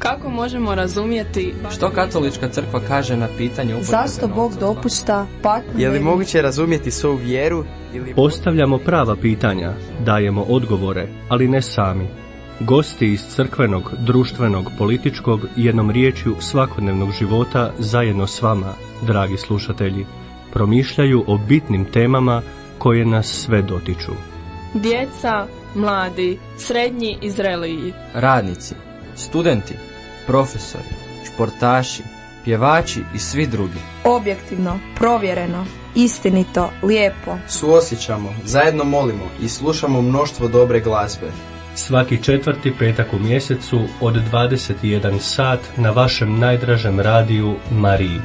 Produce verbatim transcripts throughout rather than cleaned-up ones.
Kako možemo razumjeti što katolička crkva kaže na pitanje upotrebe novca? Zašto Bog dopušta patnju? Je li moguće razumjeti svoju vjeru? Ili... Postavljamo prava pitanja, dajemo odgovore, ali ne sami. Gosti iz crkvenog, društvenog, političkog i jednom riječju svakodnevnog života zajedno s vama, dragi slušatelji, promišljaju o bitnim temama koje nas sve dotiču. Djeca, mladi, srednji i zreliji, radnici, studenti, profesori, športaši, pjevači i svi drugi. Objektivno, provjereno, istinito, lijepo. Suosjećamo, zajedno molimo i slušamo mnoštvo dobre glazbe. Svaki četvrti petak u mjesecu od dvadeset jedan sat na vašem najdražem radiju Mariji.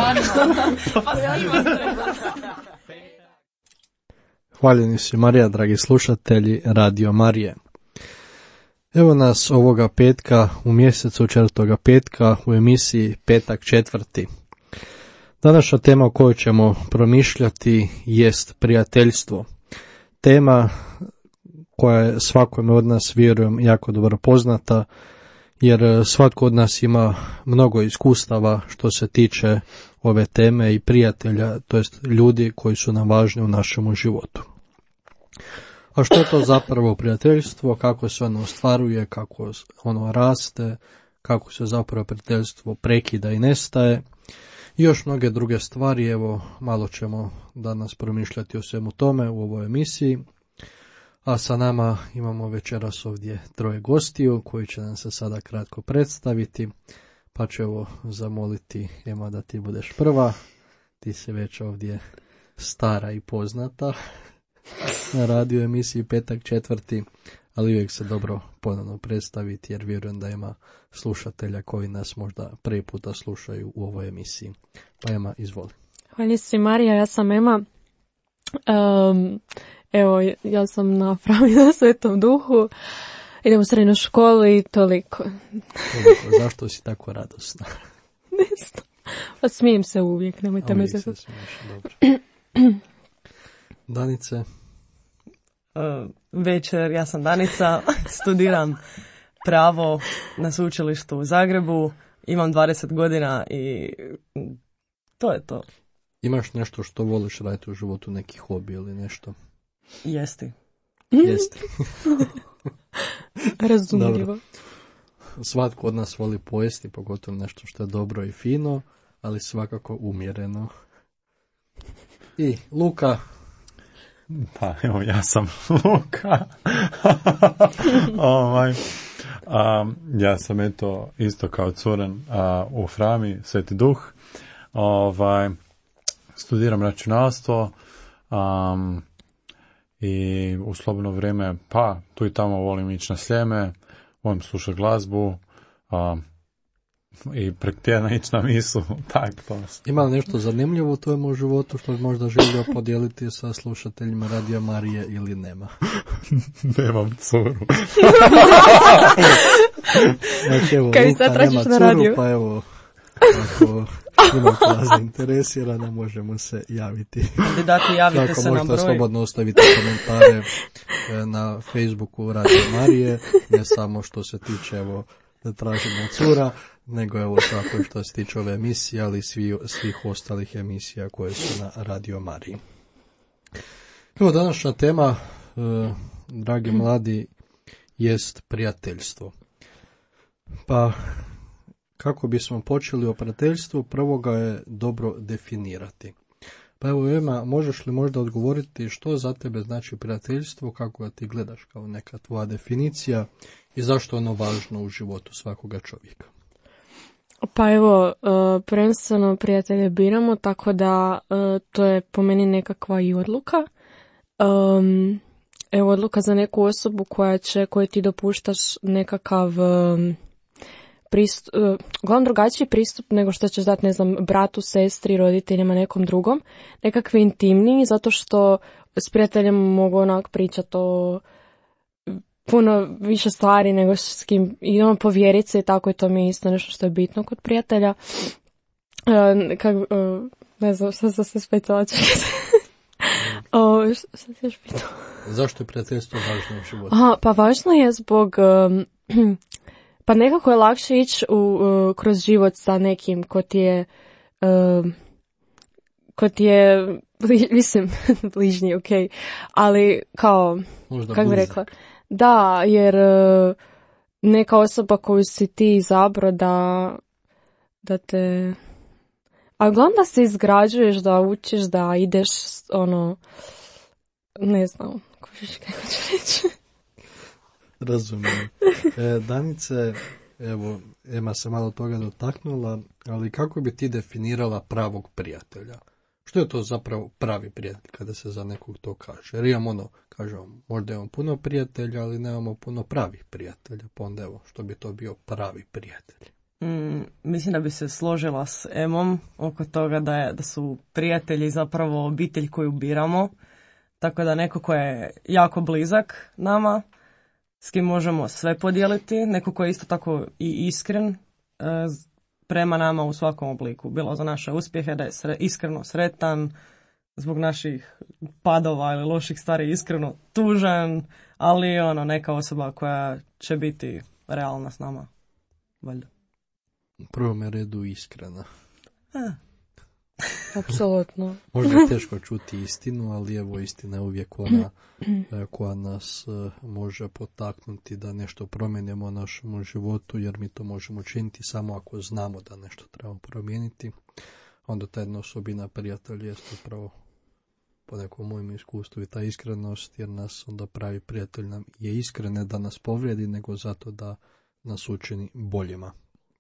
Hvaljeni si Marija, dragi slušatelji Radio Marije. Evo nas ovoga petka u mjesecu četvrtoga petka u emisiji Petak četvrti. Današnja tema o kojoj ćemo promišljati jest prijateljstvo. Tema koja je svakome od nas, vjerujem, jako dobro poznata, jer svatko od nas ima mnogo iskustava što se tiče ove teme i prijatelja, to jest ljudi koji su nam važni u našem životu. A što je to zapravo prijateljstvo, kako se ono ostvaruje, kako ono raste, kako se zapravo prijateljstvo prekida i nestaje, i još mnoge druge stvari. Evo, malo ćemo danas promišljati o svemu tome u ovoj emisiji. A sa nama imamo večeras ovdje troje gostiju koji će nam se sada kratko predstaviti, pa ću evo zamoliti Ema da ti budeš prva. Ti si već ovdje stara i poznata na radio emisiji Petak četvrti, ali uvijek se dobro ponovno predstaviti jer vjerujem da ima slušatelja koji nas možda prvi puta slušaju u ovoj emisiji. Pa Ema, izvoli. Hvala si Marija, ja sam Ema. Um, Evo, ja sam na Frami na Svetom Duhu, idem u srednju školu i toliko. Toliko, zašto si tako radosna? Ne znam, pa smijem se uvijek, nemojte me se... smiješ, dobro. Danice? Uh, večer, ja sam Danica, studiram pravo na sveučilištu u Zagrebu, imam dvadeset godina i to je to. Imaš nešto što voliš raditi u životu, neki hobi ili nešto? Jesti. Jesti. Razumljivo. Dobro. Svatko od nas voli pojesti, pogotovo nešto što je dobro i fino, ali svakako umjereno. I Luka? Pa evo, ja sam Luka. ovaj, um, ja sam eto isto kao curen uh, u Frami, Sveti Duh. Ovaj, studiram računalstvo. Um, I u slobodno vrijeme, pa tu i tamo volim ići na Sljeme, volim slušati glazbu a, i prek tjedna ići na misu. Tak, to. Ima li nešto zanimljivo u tvojemu životu što bi možda želio podijeliti sa slušateljima Radio Marije ili nema? Nemam curu. Znači, evo, Kaj Luka sad tražiš nema na radiju? Curu, pa evo, ako ima koja zainteresirana, možemo se javiti. Kandidati, javite Tako, se na možete broj. slobodno ostaviti komentare na Facebooku Radio Marije, ne samo što se tiče evo traženja cura, nego evo tako što se tiče ove emisije, ali svi, svih ostalih emisija koje su na Radio Mariji. Evo, današnja tema, eh, dragi mladi, jest prijateljstvo. Pa, kako bismo počeli o prijateljstvu, prvo ga je dobro definirati. Pa evo, Ema, možeš li možda odgovoriti što za tebe znači prijateljstvo, kako ga ti gledaš kao neka tvoja definicija i zašto je ono važno u životu svakoga čovjeka? Pa evo, prvenstveno prijatelje biramo, tako da to je po meni nekakva i odluka. Um, evo, odluka za neku osobu koja će, koju ti dopuštaš nekakav um, pristup, uh, uglavnom drugačiji pristup nego što ćeš dati, ne znam, bratu, sestri, roditeljima, nekom drugom. Nekakvi intimniji, zato što s prijateljem mogu onak pričati o puno više stvari nego s kim idemo povjeriti se i tako, i to mi je isto nešto što je bitno kod prijatelja. Uh, kak, uh, ne znam što sam se spetala, čekajte. O, što sam se još pitala? Zašto je prijateljstvo važno u životu? Aha, pa važno je zbog um, Pa nekako je lakše ići u, uh, kroz život sa nekim ko ti je, uh, ko ti je, mislim, bližnji, ok, ali kao, kako bi rekla, da, jer uh, neka osoba koju si ti izabrao da, da te, a uglavnom da se izgrađuješ, da učiš, da ideš, ono, ne znam, kužiš kako ću reći. Razumijem. E, Danice, evo, Ema se malo toga dotaknula, ali kako bi ti definirala pravog prijatelja? Što je to zapravo pravi prijatelj kada se za nekog to kaže? Jer imamo ono, kažemo, možda imamo puno prijatelja, ali nemamo puno pravih prijatelja, pa onda evo, što bi to bio pravi prijatelj? Mm, mislim da bi se složila s Emom oko toga da, je, da su prijatelji zapravo obitelj koju biramo, tako da neko ko je jako blizak nama, s kim možemo sve podijeliti, neko ko je isto tako i iskren e, prema nama u svakom obliku. Bilo za naše uspjehe, da je sre, iskreno sretan, zbog naših padova ili loših stvari iskreno tužan, ali ono neka osoba koja će biti realna s nama. Valjda. U prvom redu iskrena. A. Apsolutno. Možda je teško čuti istinu, ali evo istina je uvijek ona koja nas može potaknuti da nešto promijenimo u našem životu, jer mi to možemo činiti samo ako znamo da nešto trebamo promijeniti. Onda ta jedna osobina prijatelja je upravo po nekom mojem iskustvu i ta iskrenost, jer nas onda pravi prijatelj nam je iskren, ne da nas povrijedi, nego zato da nas učini boljima.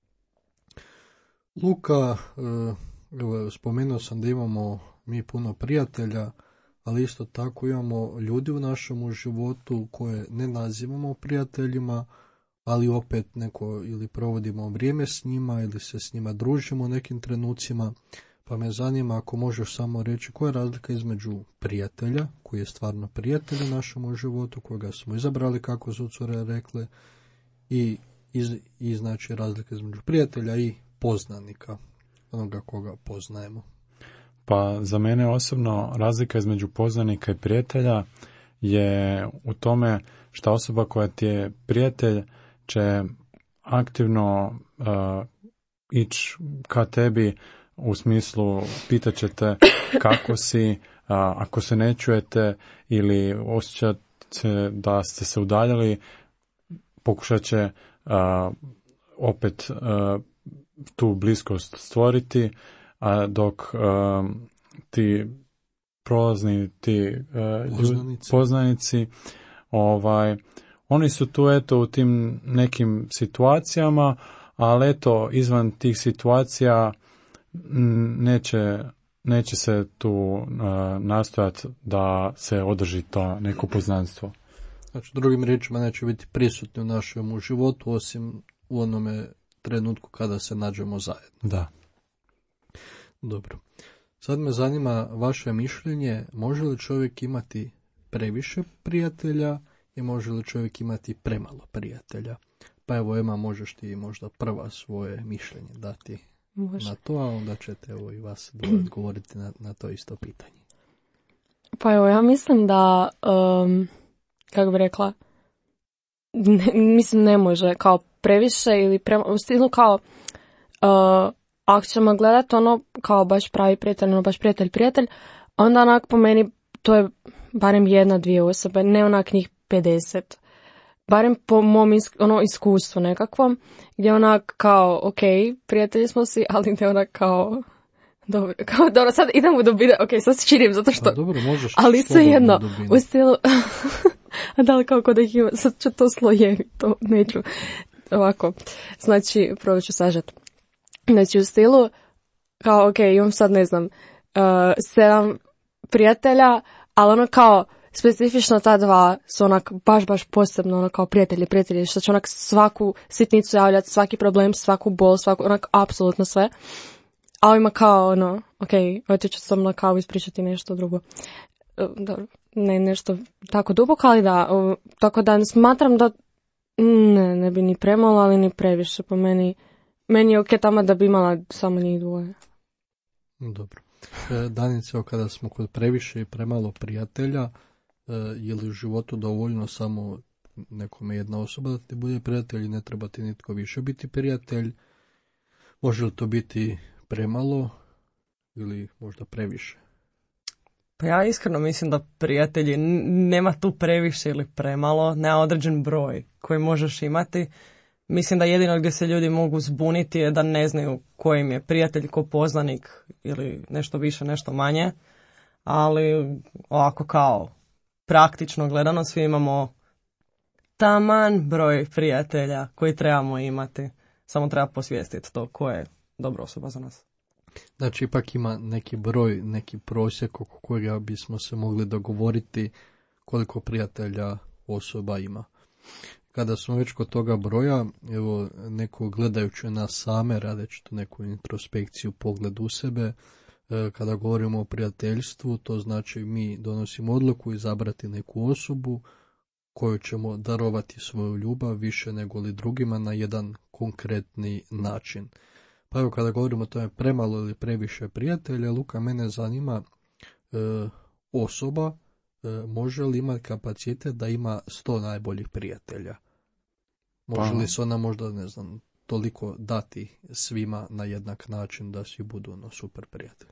Luka, evo, spomenuo sam da imamo mi puno prijatelja, ali isto tako imamo ljudi u našem životu koje ne nazivamo prijateljima, ali opet neko ili provodimo vrijeme s njima ili se s njima družimo u nekim trenucima, pa me zanima ako možeš samo reći koja je razlika između prijatelja, koji je stvarno prijatelj u našem životu, kojega smo izabrali kako su cure rekle, i, i, i znači razlika između prijatelja i poznanika, onoga koga poznajemo. Pa za mene osobno razlika između poznanika i prijatelja je u tome što osoba koja ti je prijatelj će aktivno uh, ići ka tebi u smislu pitat će te kako si, uh, ako se ne čujete ili osjećate da ste se udaljili, pokušat će uh, opet uh, tu bliskost stvoriti, a dok um, ti prolazni ti uh, poznanici. poznanici ovaj, oni su tu eto u tim nekim situacijama, ali eto izvan tih situacija neće, neće se tu uh, nastojati da se održi to neko poznanstvo. Znači, drugim riječima neće biti prisutni u našem životu, osim u onome trenutku kada se nađemo zajedno. Da. Dobro. Sad me zanima vaše mišljenje, može li čovjek imati previše prijatelja i može li čovjek imati premalo prijatelja? Pa evo, Ema, možeš ti možda prva svoje mišljenje dati može. Na to, a onda ćete evo i vas odgovoriti na, na to isto pitanje. Pa evo, ja mislim da, um, kako bi rekla, ne, mislim ne može kao previše ili prema, u stilu kao uh, ako ćemo gledati ono kao baš pravi prijatelj, ono baš prijatelj, prijatelj, onda onak po meni to je barem jedna, dvije osobe, ne onak njih pedeset. Barem po mom isk, ono iskustvu nekakvom, gdje onak kao, ok, prijatelji smo si, ali ne onak kao, dobro, kao, dobro, sad idemo do bide, ok, sad se činim zato što, a dobro, možeš ali svejedno, u stilu, a da li kao kod ih ima, sad ću to slojevi, to neću, ovako, znači, probat ću sažeti. Znači, u stilu, kao, ok, imam sad, ne znam, uh, sedam prijatelja, ali ono kao, specifično ta dva su onak baš, baš posebno, ono kao prijatelji, prijatelji, što će onak svaku sitnicu javljati, svaki problem, svaku bol, svaku, onak apsolutno sve. A ovima kao, ono, ok, otiću sam na kavu ispričati nešto drugo. Uh, dobro, ne nešto tako duboko, ali da, uh, tako da smatram da ne, ne bi ni premalo, ali ni previše po meni. Meni je ok tamo da bi imala samo njih dvoje. Dobro. E, Danice, kada smo kod previše i premalo prijatelja, e, je li u životu dovoljno samo nekome jedna osoba da ti bude prijatelj i ne treba ti nitko više biti prijatelj? Može li to biti premalo ili možda previše? Pa ja iskreno mislim da prijatelji nema tu previše ili premalo, nema određen broj koji možeš imati. Mislim da jedino gdje se ljudi mogu zbuniti je da ne znaju ko im je prijatelj, ko poznanik ili nešto više, nešto manje. Ali ovako kao praktično gledano svi imamo taman broj prijatelja koji trebamo imati. Samo treba posvijestiti to ko je dobra osoba za nas. Znači ipak ima neki broj, neki prosjek oko kojega bismo se mogli dogovoriti koliko prijatelja osoba ima. Kada smo već kod toga broja, evo neko gledajući nas same, radeći tu neku introspekciju, pogled u sebe, kada govorimo o prijateljstvu, to znači mi donosimo odluku izabrati neku osobu koju ćemo darovati svoju ljubav više nego li drugima na jedan konkretni način. Pa evo kada govorimo o tome premalo ili previše prijatelja, Luka, mene zanima e, osoba e, može li imati kapacitet da ima sto najboljih prijatelja? Može li se ona možda, ne znam, toliko dati svima na jednak način da svi budu no, super prijatelji?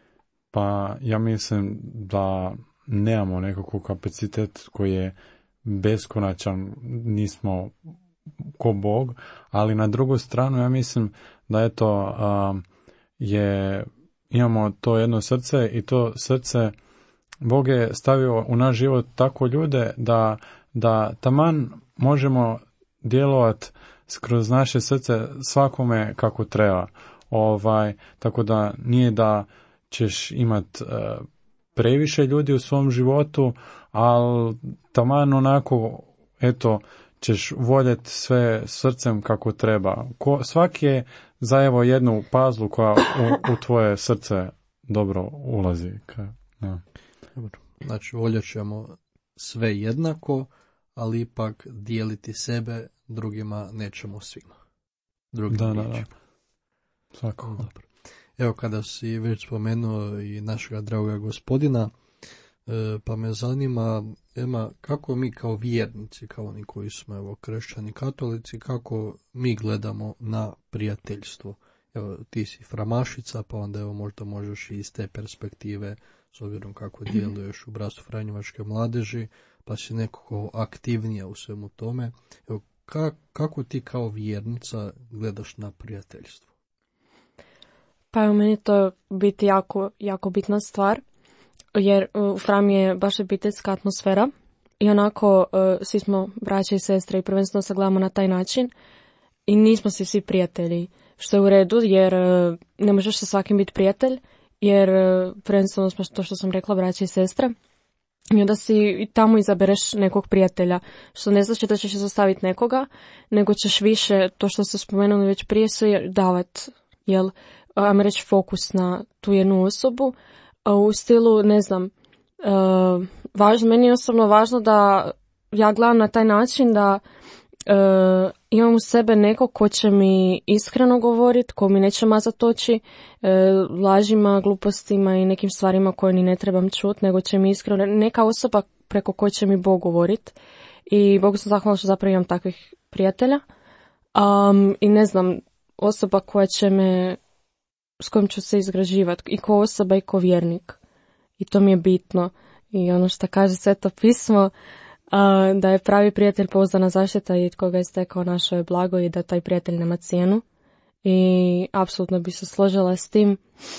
Pa ja mislim da nemamo nekakav kapacitet koji je beskonačan, nismo ko Bog, ali na drugu stranu ja mislim da eto uh, je, imamo to jedno srce i to srce Bog je stavio u naš život tako ljude da, da taman možemo djelovati kroz naše srce svakome kako treba. Ovaj, tako da nije da ćeš imat uh, previše ljudi u svom životu, ali taman onako, eto, ćeš voljeti sve srcem kako treba. Ko, svaki je za evo jednu pazlu koja u, u tvoje srce dobro ulazi. Ja. Dobro. Znači, voljet ćemo sve jednako, ali ipak dijeliti sebe drugima nećemo svima. Drugim da, da, da. Svakako. Dobro. Evo, kada si već spomenuo i našega dragoga gospodina, e, pa me zanima, Ema, kako mi kao vjernici, kao oni koji smo evo, kršćani katolici, kako mi gledamo na prijateljstvo? Evo, ti si framašica, pa onda evo, možda možeš i iz te perspektive, s obzirom kako djeluješ u Bratstvu Franjevačke mladeži, pa si nekako aktivnija u svemu tome. Evo, ka, kako ti kao vjernica gledaš na prijateljstvo? Pa u meni to biti jako, jako bitna stvar, jer u Frami je baš obiteljska atmosfera i onako uh, svi smo braće i sestre i prvenstveno se gledamo na taj način i nismo svi svi prijatelji, što je u redu jer uh, ne možeš sa svakim biti prijatelj, jer uh, prvenstveno smo to što sam rekla braće i sestre i onda si i tamo izabereš nekog prijatelja, što ne znači da ćeš izostaviti nekoga, nego ćeš više, to što ste spomenuli već prije, sve davat, jel, ajmo reći fokus na tu jednu osobu, u stilu, ne znam, uh, važno, meni je osobno važno da ja gledam na taj način da uh, imam u sebe nekog ko će mi iskreno govoriti, ko mi neće mazati oči uh, lažima, glupostima i nekim stvarima koje ni ne trebam čuti, nego će mi iskreno, neka osoba preko koje će mi Bog govoriti i Bogu sam zahvalna što zapravo imam takvih prijatelja um, i ne znam, osoba koja će me s kojim ću se izgraživati, i ko osoba i ko vjernik. I to mi je bitno. I ono što kaže Sveto pismo, a, da je pravi prijatelj pouzdana zaštita i tko ga je stekao našo je blago i da taj prijatelj nema cijenu. I apsolutno bi se složila s tim.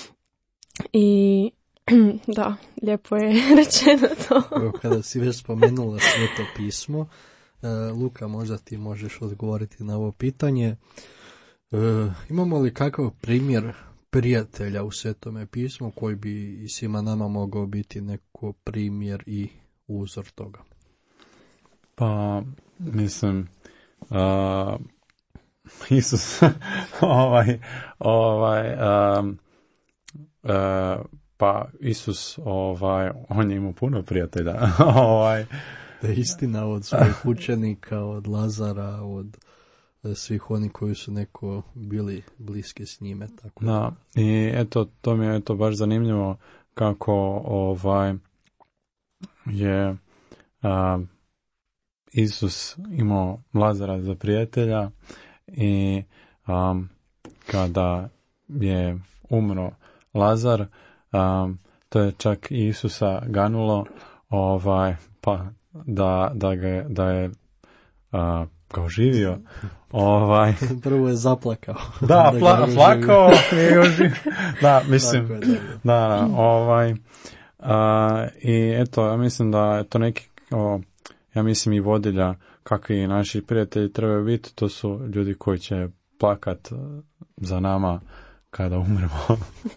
I da, lijepo je rečeno to. Evo, kada si već spomenula Sveto pismo, Luka, možda ti možeš odgovoriti na ovo pitanje. Imamo li kakav primjer prijatelja u Svetome pismu koji bi i svima nama mogao biti neko primjer i uzor toga? Pa, mislim, uh, Isus, ovaj, ovaj, um, uh, pa Isus, ovaj, on je imao puno prijatelja, ovaj. Da je istina od svojih učenika, od Lazara, od svih oni koji su neko bili bliski s njime. Tako. Da, i eto, to mi je eto baš zanimljivo kako ovaj je a, Isus imao Lazara za prijatelja i um, kada je umro Lazar, um, to je čak i Isusa ganulo, ovaj, pa da, da, ga, da je uh, kao živio. Ovaj. Prvo je zaplakao. Da, pla, plakao. Da, mislim. Je, da, da, ovaj. Uh, I eto, ja mislim da je to neki, o, ja mislim i vodilja kakvi naši prijatelji trebaju biti, to su ljudi koji će plakat za nama kada umremo.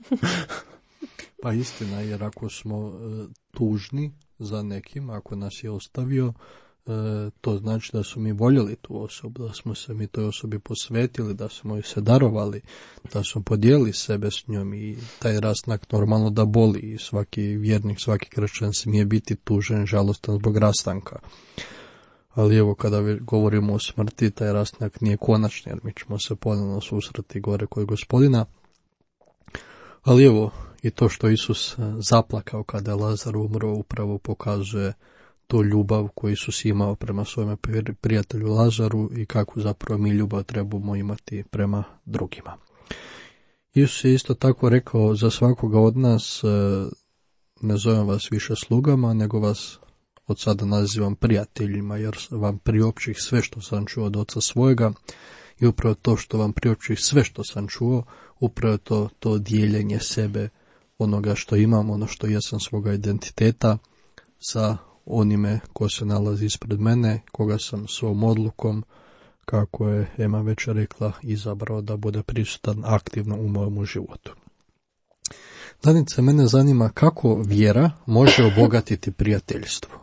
Pa istina, jer ako smo e, tužni za nekim, ako nas je ostavio, e, to znači da smo mi voljeli tu osobu, da smo se mi toj osobi posvetili, da smo joj se darovali, da smo podijelili sebe s njom i taj rastanak normalno da boli i svaki vjernik, svaki kršćan smije biti tužen, žalostan zbog rastanka. Ali evo, kada govorimo o smrti, taj rastanak nije konačni, jer mi ćemo se ponovno susreti gore kod Gospodina. Ali evo, i to što Isus zaplakao kada je Lazar umro upravo pokazuje tu ljubav koju Isus imao prema svome prijatelju Lazaru i kakvu zapravo mi ljubav trebamo imati prema drugima. Isus je isto tako rekao za svakoga od nas, ne zovem vas više slugama, nego vas od sada nazivam prijateljima, jer vam priopćih sve što sam čuo od oca svojega i upravo to što vam priopćih sve što sam čuo, upravo to, to dijeljenje sebe, onoga što imam, ono što jesam svoga identiteta sa onime ko se nalazi ispred mene, koga sam svom odlukom, kako je Ema već rekla, izabrao da bude prisutan aktivno u mojemu životu. Danice, mene zanima kako vjera može obogatiti prijateljstvo.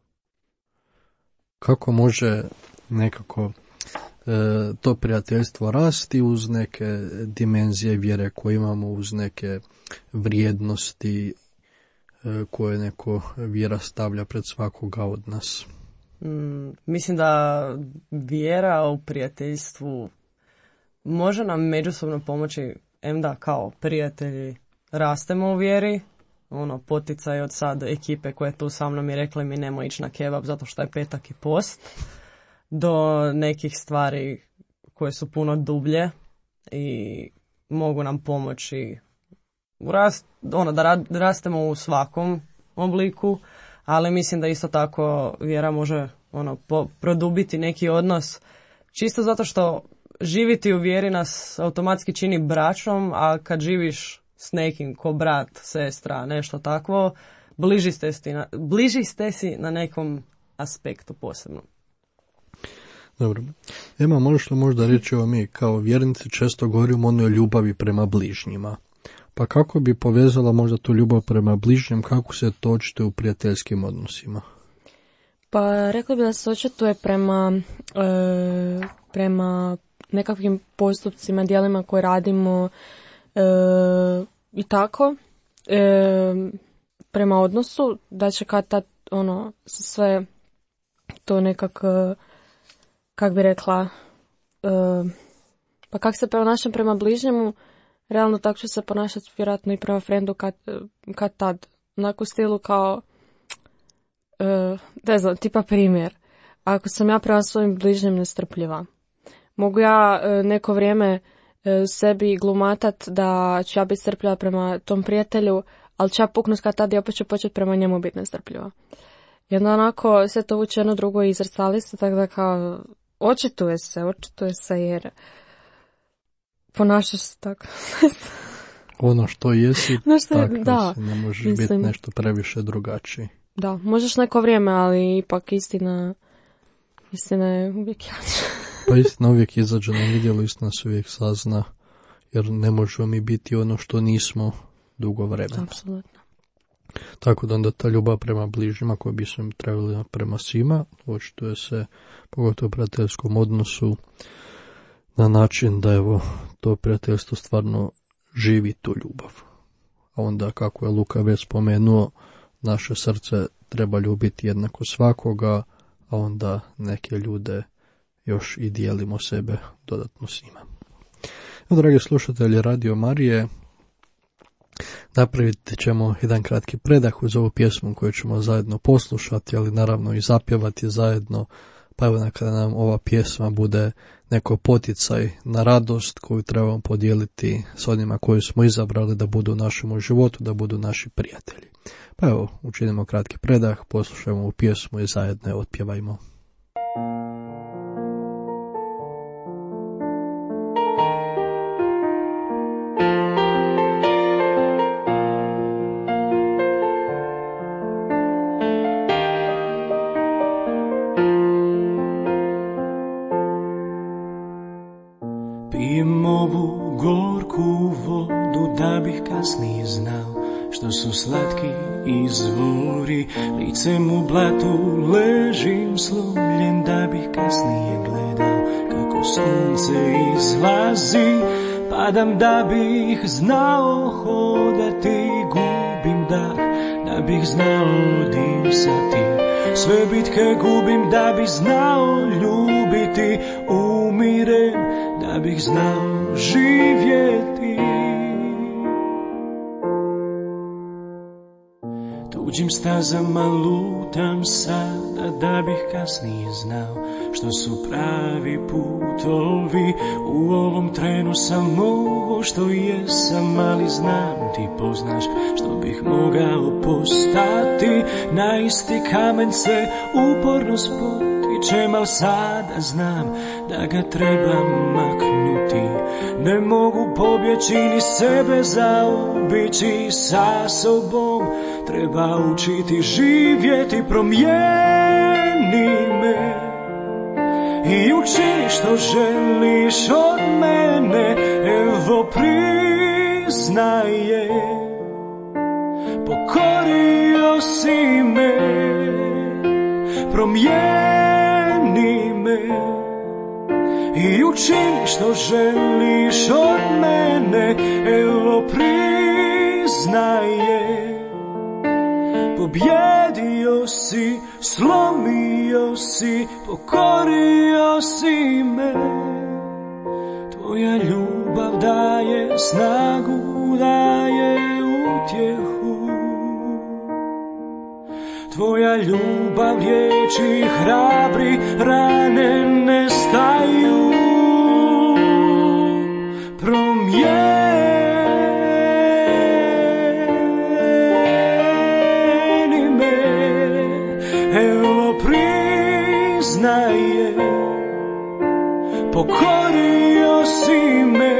Kako može nekako e, to prijateljstvo rasti uz neke dimenzije vjere koje imamo, uz neke vrijednosti e, koje neko vjera stavlja pred svakoga od nas. Mm, mislim da vjera u prijateljstvu može nam međusobno pomoći, em da kao prijatelji rastemo u vjeri, ono poticaj od sad ekipe koje tu sa mnom i rekli mi nemoj ići na kebab zato što je petak i post, do nekih stvari koje su puno dublje i mogu nam pomoći u rast, ono, da ra, rastemo u svakom obliku, ali mislim da isto tako vjera može ono, po, produbiti neki odnos čisto zato što živiti u vjeri nas automatski čini braćom, a kad živiš s nekim ko brat, sestra, nešto takvo, bliži ste si na, bliži ste si na nekom aspektu posebno. Dobro. Ema, možeš li možda reći ovo, mi kao vjernici često govorimo o onoj ljubavi prema bližnjima. Pa kako bi povezala možda tu ljubav prema bližnjem, kako se to očituje u prijateljskim odnosima? Pa rekla bi da se očituje prema, e, prema nekakvim postupcima, djelima koje radimo e, i tako. E, prema odnosu, da će kad tad ono, sve to nekak, kak bi rekla, e, pa kak se ponašam prema bližnjemu, realno tako ću se ponašati vjerojatno i prema frendu kad, kad tad. Onako u stilu kao, uh, ne znam, tipa primjer. Ako sam ja prema svojim bližnjem nestrpljiva, mogu ja uh, neko vrijeme uh, sebi glumatat da ću ja biti strpljiva prema tom prijatelju, ali ću ja puknut kad tad i opet ću početi prema njemu biti nestrpljiva. I onda onako sve to vuče jedno drugo i zrcali se, tako da kao očituje se, očituje se jer ponašaš se tako. Ono što jesi, nešto, tako da, si, ne možeš mislim, biti nešto previše drugačiji. Da, možeš neko vrijeme, ali ipak istina, istina je uvijek jača. Pa istina uvijek izađe na vidjelo, istina se uvijek sazna, jer ne možemo mi biti ono što nismo dugo vremena. Apsolutno. Tako da onda ta ljubav prema bližnjima koju bi smo trebali prema svima, očituje se pogotovo u prijateljskom odnosu na način da evo to prijateljstvo stvarno živi tu ljubav. A onda kako je Luka već spomenuo, naše srce treba ljubiti jednako svakoga, a onda neke ljude još i dijelimo sebe dodatno s njima. Evo, dragi slušatelji Radio Marije, napraviti ćemo jedan kratki predah uz ovu pjesmu koju ćemo zajedno poslušati, ali naravno i zapjevati zajedno, Pa evo neka nam ova pjesma bude neko poticaj na radost koju trebamo podijeliti s onima koji smo izabrali da budu u našem životu, da budu naši prijatelji. Pa evo, učinimo kratki predah, poslušajmo ovu pjesmu i zajedno je otpjevajmo. Pijem ovu gorku vodu da bih kasnije znao što su slatki izvori. Licem u blatu ležim slomljen da bih kasnije gledao kako sunce izlazi. Padam da bih znao hodati, gubim dah da bih znao disati. Sve bitke gubim da bih znao ljubiti, umirem da bih znao živjeti. Tuđim stazama lutam sada da bih kasnije znao što su pravi putovi. U ovom trenu sam ovo što jesam, ali znam ti poznaš što bih mogao postati. Na isti kamen se uporno spotičem, al sada znam da ga trebam maknuti. Ne mogu pobjeći ni sebe zaobići, sa sobom treba učiti živjeti. Promijeni me i učini što želiš od mene. Evo priznaje, pokorio si me. Promijeni me i učini što želiš od mene. Evo priznaje, pobjedio si, slomio si, pokorio si me. Tvoja ljubav daje snagu, daje utjehu. Tvoja ljubav riječi hrabri, rane nestaju. Promijeni me, evo priznaje, pokorio si me.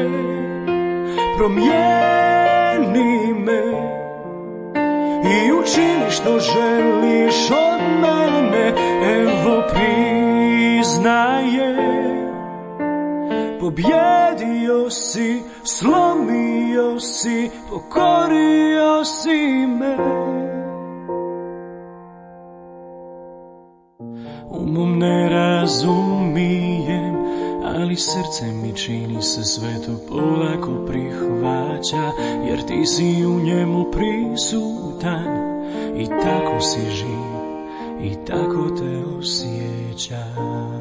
Promijeni me i učini što želiš od mene. Evo priznaje, pobjedio si, slomio si, pokorio si me. Umom ne razumijem, ali srce mi čini se sve to polako prihvaća, jer ti si u njemu prisutan i tako si živ i tako te osjećam.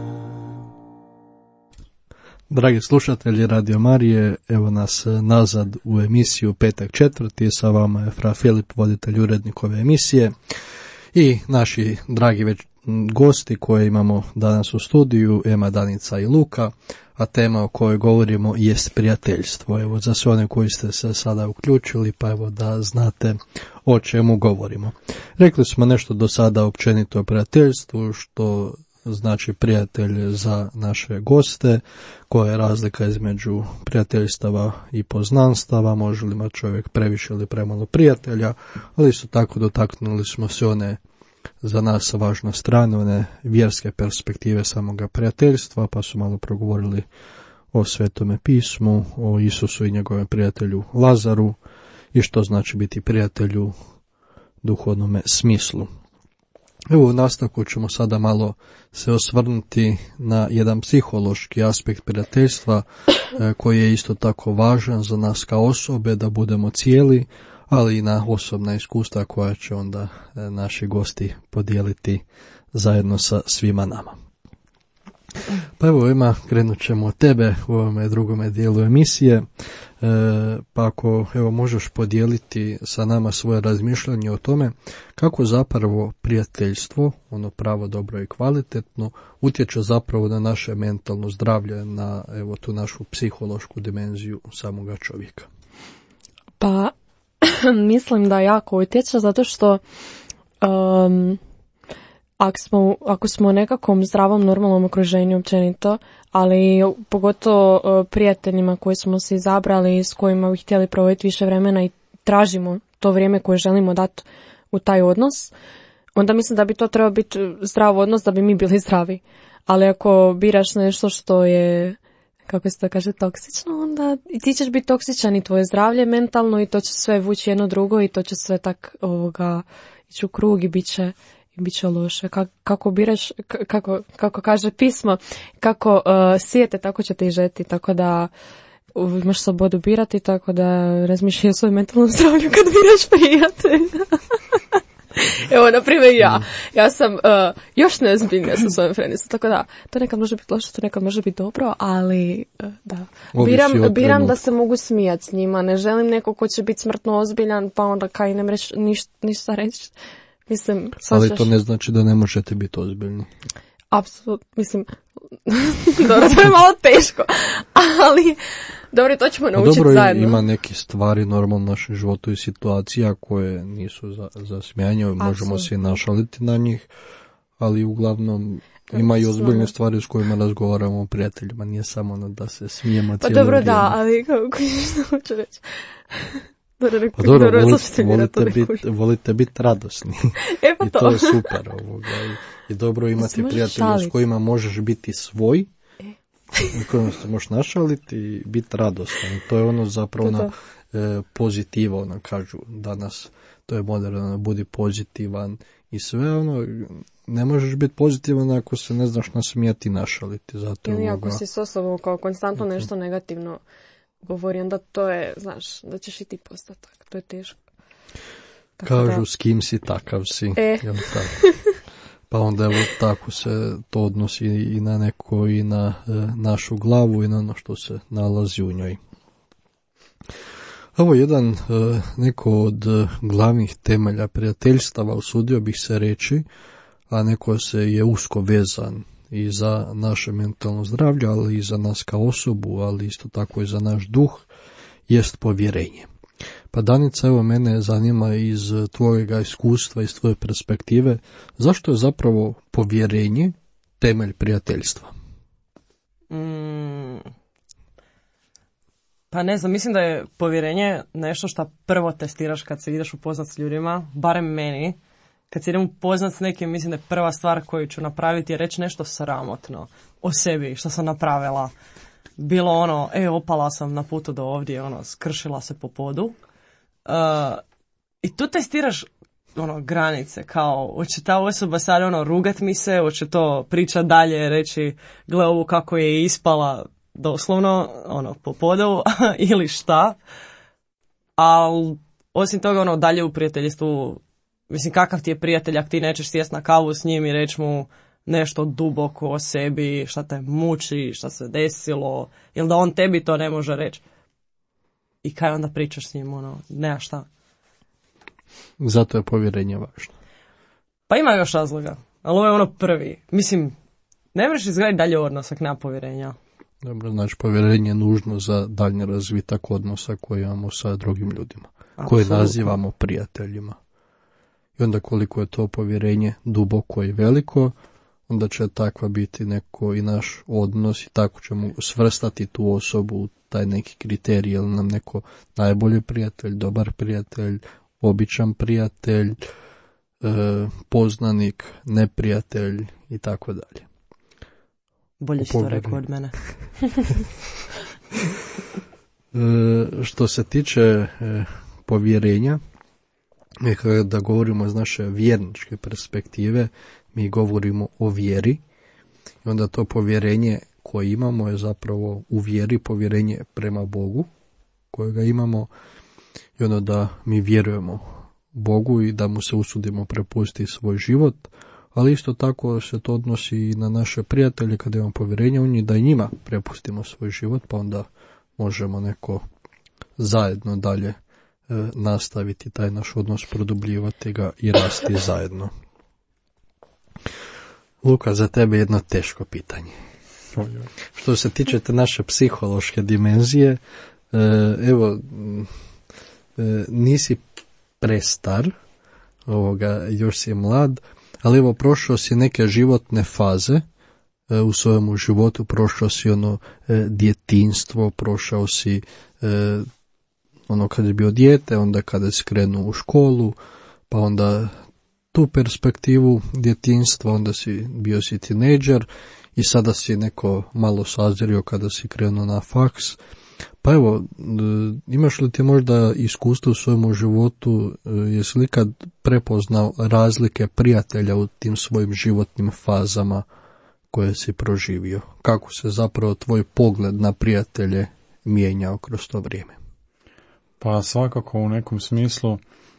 Dragi slušatelji Radio Marije, evo nas nazad u emisiju Petak četvrti. Sa vama je Fra Filip, voditelj, urednik ove emisije, i naši dragi već gosti koje imamo danas u studiju, Ema, Danica i Luka, a tema o kojoj govorimo jest prijateljstvo. Evo, za sve one koji ste se sada uključili, pa evo da znate o čemu govorimo. Rekli smo nešto do sada općenito o prijateljstvu, što znači prijatelj za naše goste, koja je razlika između prijateljstava i poznanstava, može li imati čovjek previše ili premalo prijatelja, ali isto tako dotaknuli smo se one za nas važne strane, one vjerske perspektive samoga prijateljstva, pa su malo progovorili o Svetome pismu, o Isusu i njegovom prijatelju Lazaru i što znači biti prijatelj u duhovnom smislu. Evo, u nastavku ćemo sada malo se osvrnuti na jedan psihološki aspekt prijateljstva koji je isto tako važan za nas kao osobe, da budemo cijeli, ali i na osobna iskustva koja će onda naši gosti podijeliti zajedno sa svima nama. Pa evo ima, krenut ćemo od tebe u ovome drugome dijelu emisije. E, pa ako evo možeš podijeliti sa nama svoje razmišljanje o tome kako zapravo prijateljstvo, ono pravo, dobro i kvalitetno, utječe zapravo na naše mentalno zdravlje, na evo tu našu psihološku dimenziju samoga čovjeka. Pa mislim da jako utječe zato što um, ako smo, ako smo u nekakvom zdravom, normalnom okruženju općenito, ali pogotovo uh, prijateljima koje smo se izabrali, s kojima bi htjeli provoditi više vremena i tražimo to vrijeme koje želimo dati u taj odnos, onda mislim da bi to trebao biti zdrav odnos da bi mi bili zdravi. Ali ako biraš nešto što je, kako se to kaže, toksično, onda i ti ćeš biti toksičan i tvoje zdravlje mentalno i to će sve vući jedno drugo i to će sve tak ovoga ići u krug i bit će, i bit će loše. Kako, kako biraš, kako, kako kaže pismo, kako uh, sijete, tako ćete i žeti, tako da imaš slobodu birati, tako da razmišljaj o svojom mentalnom zdravlju kad biraš prijatelja. Evo, na primjer, ja. Ja sam uh, još neozbiljnija sa svojim frendicom, tako da to nekad može biti loše, to nekad može biti dobro, ali uh, da. Biram, biram da se mogu smijati s njima, ne želim neko ko će biti smrtno ozbiljan, pa onda kaj ne reći ništa, ništa reći. Mislim, ali to ne znači da ne možete biti ozbiljni. Apsolutno, mislim, dobro, to je malo teško, ali dobro, to ćemo naučiti dobro, zajedno. Ima neki stvari normalno u našem životu i situacija koje nisu za, za smijanje, možemo se našaliti na njih, ali uglavnom ima i ozbiljne stvari s kojima razgovaramo o prijateljima, nije samo ono da se smijemo pa cijelo dobro, vrijeme. da, ali kako što hoću reći. Dobro, pa dobro, dobro volite, volite biti volite bit radosni. E pa i to. to je super ovoga. I, i dobro imati prijatelja s kojima možeš biti svoj, u kojima se možeš našaliti i biti radostan. I to je ono zapravo na e, pozitivo, ono kažu danas, to je moderno, budi pozitivan i sve ono, ne možeš biti pozitivan ako se ne znaš nasmijati i našaliti. Zato ili ovoga, ako si s osobom kao konstantno nešto negativno govori, onda to je, znaš, da ćeš i ti postati tako, to je teško. Tako kažu da, s kim si, takav si. E. Jel tako? Pa onda evo tako se to odnosi i na neko i na e, našu glavu i na ono što se nalazi u njoj. Ovo je jedan e, neko od e, glavnih temelja prijateljstava, usudio bih se reći, a neko se je usko vezan i za naše mentalno zdravlje, ali i za nas kao osobu, ali isto tako i za naš duh, jest povjerenje. Pa Danica, evo mene zanima iz tvojega iskustva, iz tvoje perspektive, zašto je zapravo povjerenje temelj prijateljstva? Mm, pa ne znam, mislim da je povjerenje nešto što prvo testiraš kad se ideš upoznat s ljudima, barem meni. Kad se idem upoznat s nekim, mislim da je prva stvar koju ću napraviti je reći nešto sramotno o sebi, što sam napravila. Bilo ono, e, opala sam na putu do ovdje, ono, skršila se po podu. Uh, I tu testiraš ono, granice, kao, hoće ta osoba sad ono, rugat mi se, hoće to pričat dalje, reći, gle ovu kako je ispala, doslovno, ono, po podu, ili šta. Ali, osim toga, ono, dalje u prijateljstvu, mislim, kakav ti je prijatelj, ako ti nećeš sjest na kavu s njim i reći mu nešto duboko o sebi, šta te muči, šta se desilo, ili da on tebi to ne može reći. I kaj onda pričaš s njim, ono, nema šta. Zato je povjerenje važno. Pa ima još razloga, ali ovo je ono prvi. Mislim, ne možeš izgraditi dalje odnos ako nema povjerenja. Dobro, znači povjerenje je nužno za daljnji razvitak odnosa koje imamo sa drugim ljudima, koje nazivamo prijateljima. I onda koliko je to povjerenje duboko i veliko, onda će takva biti neko i naš odnos i tako ćemo svrstati tu osobu u taj neki kriterij, ili nam neko najbolji prijatelj, dobar prijatelj, običan prijatelj, e, poznanik, neprijatelj i tako dalje. Bolje si to rekao od mene. e, što se tiče e, povjerenja, da govorimo iz naše vjerničke perspektive, mi govorimo o vjeri i onda to povjerenje koje imamo je zapravo u vjeri povjerenje prema Bogu kojega imamo i onda da mi vjerujemo Bogu i da mu se usudimo prepustiti svoj život, ali isto tako se to odnosi i na naše prijatelje kada imamo povjerenje u njih, da i njima prepustimo svoj život, pa onda možemo neko zajedno dalje e, nastaviti taj naš odnos, produbljivati ga i rasti zajedno. Luka, za tebe jedno teško pitanje. Što se tiče te naše psihološke dimenzije, e, evo, e, nisi prestar, ovoga, još si mlad, ali evo, prošao si neke životne faze e, u svojemu životu, prošao si ono e, djetinjstvo, prošao si e, ono kada je bio dijete, onda kada si krenuo u školu, pa onda tu perspektivu djetinjstva, onda si bio si tinejdžer i sada si neko malo sazrio kada si krenuo na faks. Pa evo, imaš li ti možda iskustvo u svojemu životu, jesi li kad prepoznao razlike prijatelja u tim svojim životnim fazama koje si proživio? Kako se zapravo tvoj pogled na prijatelje mijenjao kroz to vrijeme? Pa svakako u nekom smislu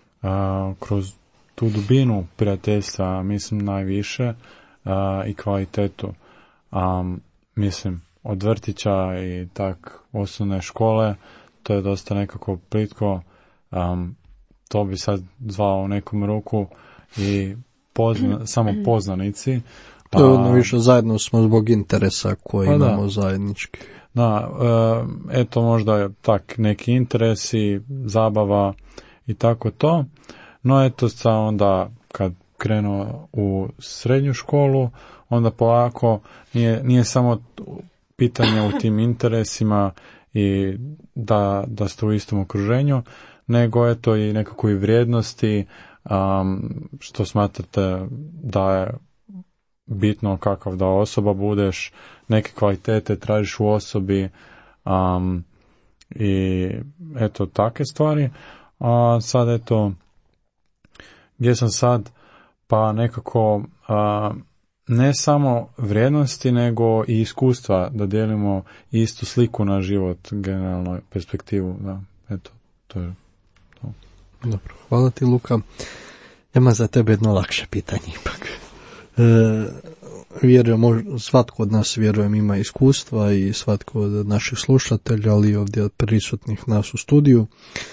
a, kroz tu dubinu prijateljstva mislim najviše a, i kvalitetu. A, mislim, od vrtića i tak osnovne škole, to je dosta nekako plitko, um, to bi sad zvao u nekom ruku i pozna, samo poznanici. To je ono više zajedno smo zbog interesa koje pa imamo da. zajednički. Da, e, eto možda je tak neki interesi, zabava i tako to, no eto sa onda kad krenuo u srednju školu, onda polako nije, nije samo pitanje u tim interesima i da, da ste u istom okruženju, nego eto i nekako i vrijednosti, um, što smatrate da je bitno kakav da osoba budeš, neke kvalitete tražiš u osobi um, i eto takve stvari. A sad eto, gdje sam sad, pa nekako uh, ne samo vrijednosti, nego i iskustva, da dijelimo istu sliku na život, generalno perspektivu. Da, eto, to je to. Dobro, hvala ti, Luka. Ima za tebe jedno lakše pitanje ipak. E, vjerujem, svatko od nas, vjerujem, ima iskustva i svatko od naših slušatelja, ali ovdje od prisutnih nas u studiju,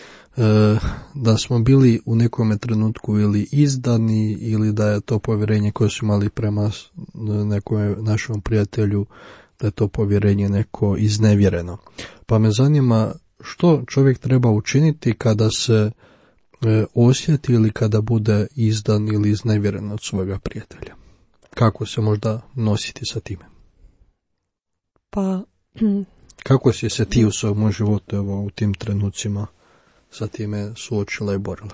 da smo bili u nekom trenutku ili izdani ili da je to povjerenje koje su imali prema nekom našem prijatelju, da je to povjerenje neko iznevjereno. Pa me zanima što čovjek treba učiniti kada se e, osjeti ili kada bude izdan ili iznevjeren od svojega prijatelja. Kako se možda nositi sa time? Pa... Kako si se ti u svojom životu evo, u tim trenucima sa time suočila i borila?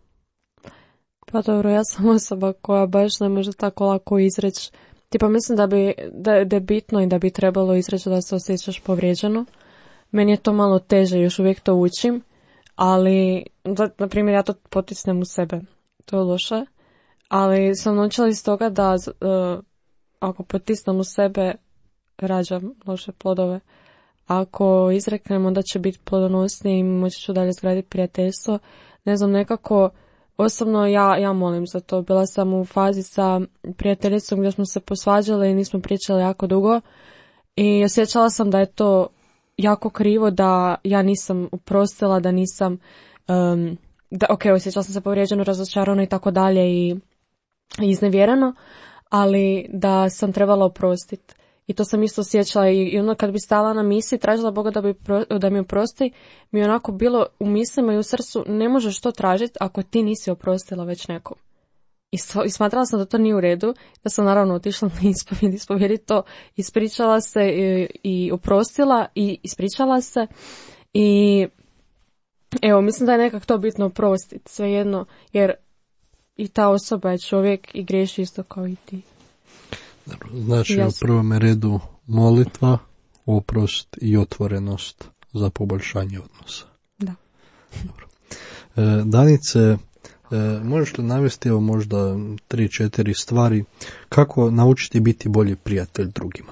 Pa dobro, ja sam osoba koja baš ne može tako lako izreći. Tipa mislim da bi da, da je bitno i da bi trebalo izreći da se osjećaš povrijeđeno. Meni je to malo teže, još uvijek to učim, ali da, na primjer ja to potisnem u sebe. To je loše, ali sam naučila iz toga da uh, ako potisnem u sebe rađam loše plodove. Ako izreknem, onda će biti plodonosniji i moći ću dalje zgraditi prijateljstvo. Ne znam, nekako, osobno ja, ja molim za to. Bila sam u fazi sa prijateljicom gdje smo se posvađali i nismo pričali jako dugo. I osjećala sam da je to jako krivo, da ja nisam oprostila, da nisam, um, da, ok, osjećala sam se povrijeđeno, razočarano i tako dalje i iznevjereno, ali da sam trebala oprostiti. I to sam isto osjećala i, i ono kad bi stala na misi, tražila Boga da, bi pro, da mi oprosti, mi je onako bilo u mislima i u srcu, ne možeš to tražiti ako ti nisi oprostila već nekom. I, sto, i smatrala sam da to nije u redu, da sam naravno otišla na ispovjed, ispovjedi to, ispričala se i, i oprostila i ispričala se i evo, mislim da je nekak to bitno oprostiti, svejedno, jer i ta osoba je čovjek i griješi isto kao i ti. Znači ja u prvom redu molitva, oprost i otvorenost za poboljšanje odnosa. Da. Dobro. E, Danice, e, možeš li navesti evo možda tri, četiri stvari kako naučiti biti bolji prijatelj drugima?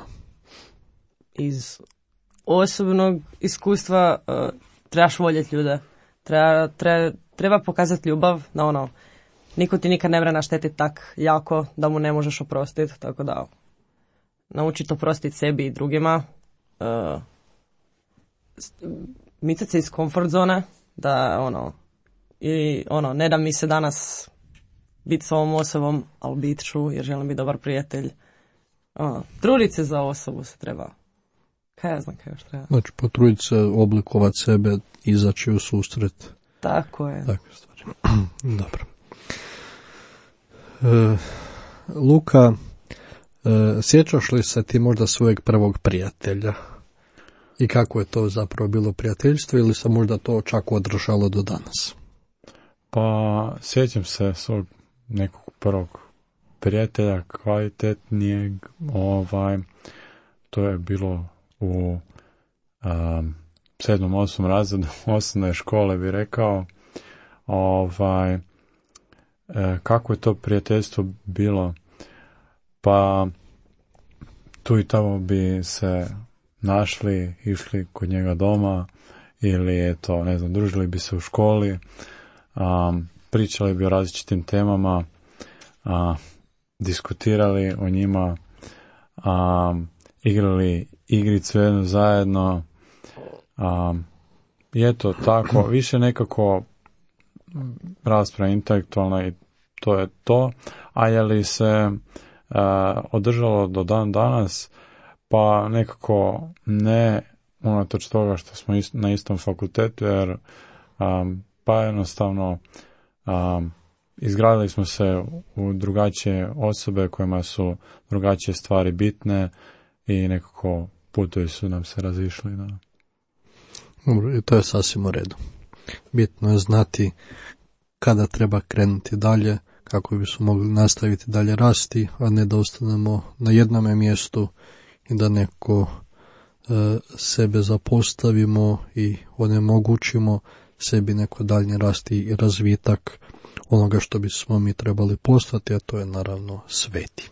Iz osobnog iskustva uh, trebaš voljeti ljude. Treba, treba, treba pokazati ljubav na ono niko ti nikad ne mre naštetiti tak jako da mu ne možeš oprostiti, tako da naučiti oprostiti sebi i drugima, uh, micati se iz komfort zone, da ono, i ono, ne da mi se danas biti s ovom osobom, ali bit ću jer želim biti dobar prijatelj. Ono, truditi se za osobu se treba. Kaj ja znam kaj još treba. Znači, potruditi se, oblikovati sebe, izaći u susret. Tako je. Takve stvari. Dobro. E, Luka, e, sjećaš li se ti možda svojeg prvog prijatelja? I kako je to zapravo bilo prijateljstvo ili se možda to čak održalo do danas? Pa, sjećam se svog nekog prvog prijatelja kvalitetnijeg, ovaj, to je bilo u um, sedmom, osmom razredu osnovne škole, bi rekao. Ovaj, e, kako je to prijateljstvo bilo? Pa, tu i tamo bi se našli, išli kod njega doma, ili eto, ne znam, družili bi se u školi, um, pričali bi o različitim temama, a, diskutirali o njima, a, igrali igricu jednu zajedno, a, i eto tako, više nekako rasprava intelektualna i to je to, a je li se a, održalo do dan danas, pa nekako ne, unatoč toga što smo ist, na istom fakultetu, jer a, pa jednostavno a, izgradili smo se u drugačije osobe kojima su drugačije stvari bitne i nekako putovi su nam se razišli. Da. Dobro, i to je sasvim u redu. Bitno je znati kada treba krenuti dalje, kako bismo mogli nastaviti dalje rasti, a ne da ostanemo na jednome mjestu i da neko e, sebe zapostavimo i onemogućimo sebi neko daljnji rasti i razvitak onoga što bismo mi trebali postati, a to je naravno sveti.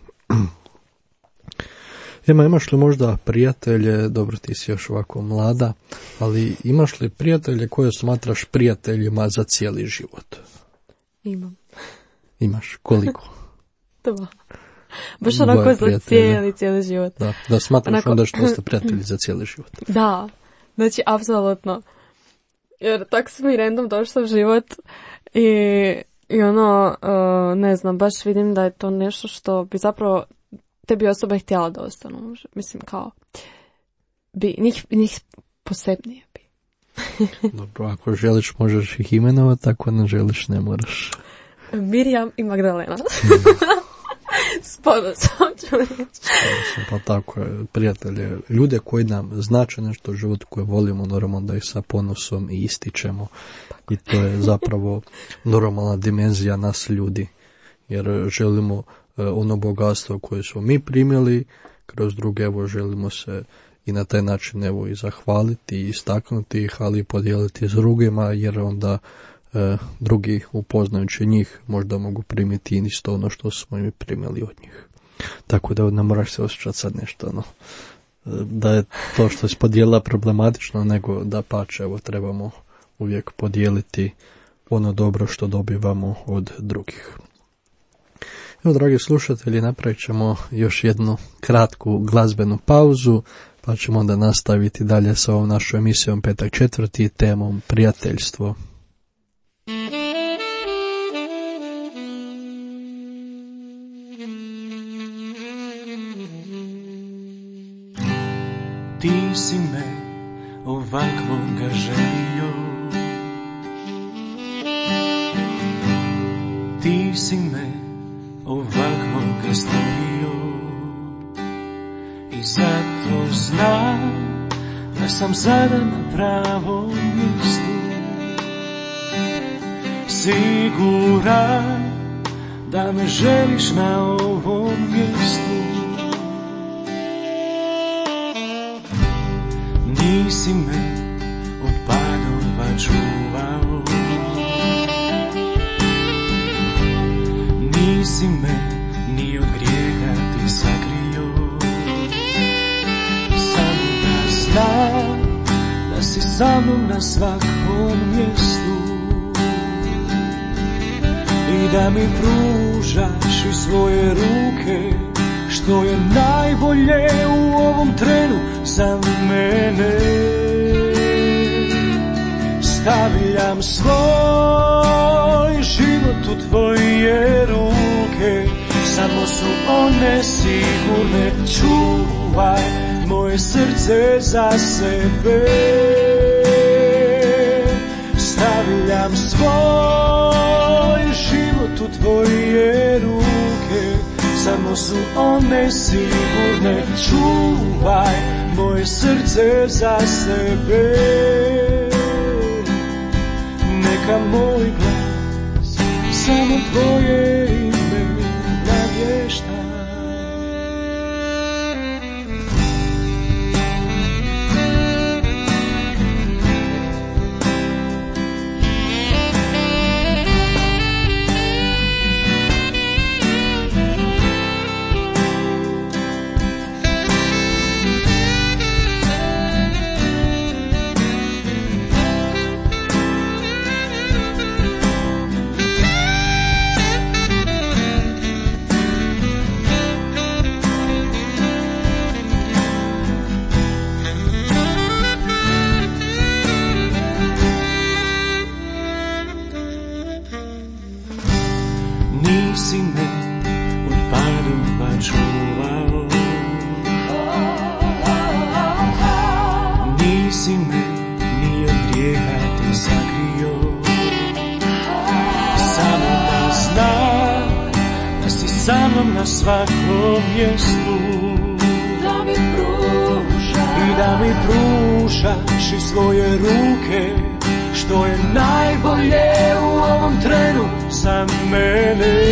Ema, imaš li možda prijatelje, dobro ti si još ovako mlada, ali imaš li prijatelje koje smatraš prijateljima za cijeli život? Imam. Imaš, koliko? Dva. Baš onako za cijeli, cijeli život. Da, da smatraš onako... onda što ste prijatelji za cijeli život. Da, znači apsolutno. Jer tak su mi random došla u život i, i ono, uh, ne znam, baš vidim da je to nešto što bi zapravo te bi osobe htjela da ostanu. Mislim, kao, bi, njih, njih posebnije bi. Dobro, ako želiš možeš ih imenovati, ako ne želiš ne moraš. Mirjam i Magdalena. S ponosom ću reći. Pa tako je, prijatelje, ljude koji nam znače nešto u životu, koje volimo, normalno da ih sa ponosom i ističemo. Tako. I to je zapravo normalna dimenzija nas ljudi, jer želimo ono bogatstvo koje smo mi primili kroz druge, evo želimo se i na taj način evo i zahvaliti i istaknuti ih, ali i podijeliti s drugima, jer onda e, drugi upoznajući njih možda mogu primiti isto ono što smo mi primili od njih. Tako da ne moraš se osjećati sad nešto ono, da je to što se podijela problematično, nego da pače, evo trebamo uvijek podijeliti ono dobro što dobivamo od drugih. Evo, dragi slušatelji, napravit ćemo još jednu kratku glazbenu pauzu, pa ćemo onda nastaviti dalje sa ovom našom emisijom Petak četvrti, temom prijateljstvo. Ti si me ovakvoga želio, ti si me ovakvoga stvorio i zato znam da sam sada na pravom mjestu, siguran da me želiš na ovom mjestu. Nisi me od padova čuvao, nisi me ni od grijeha ti sakrio, samo da znam da si sa mnom na svakom mjestu i da mi pružaš i svoje ruke, što je najbolje u ovom trenu za mene. Stavljam svoj život u tvoje ruke, samo su one sigurne, čuvaj moje srce za sebe. Stavljam svoj život u tvoje ruke, samo su one sigurne, čuvaj moje srce za sebe. Neka moj glas samo tvoje ime navješta. Nisi me od padova čuvao, nisi me ni od grijeha ti sakrio, samo da znam da si sa mnom na svakom mjestu, da mi pružaš i da mi pružaš i svoje ruke, što je najbolje u ovom trenu za mene.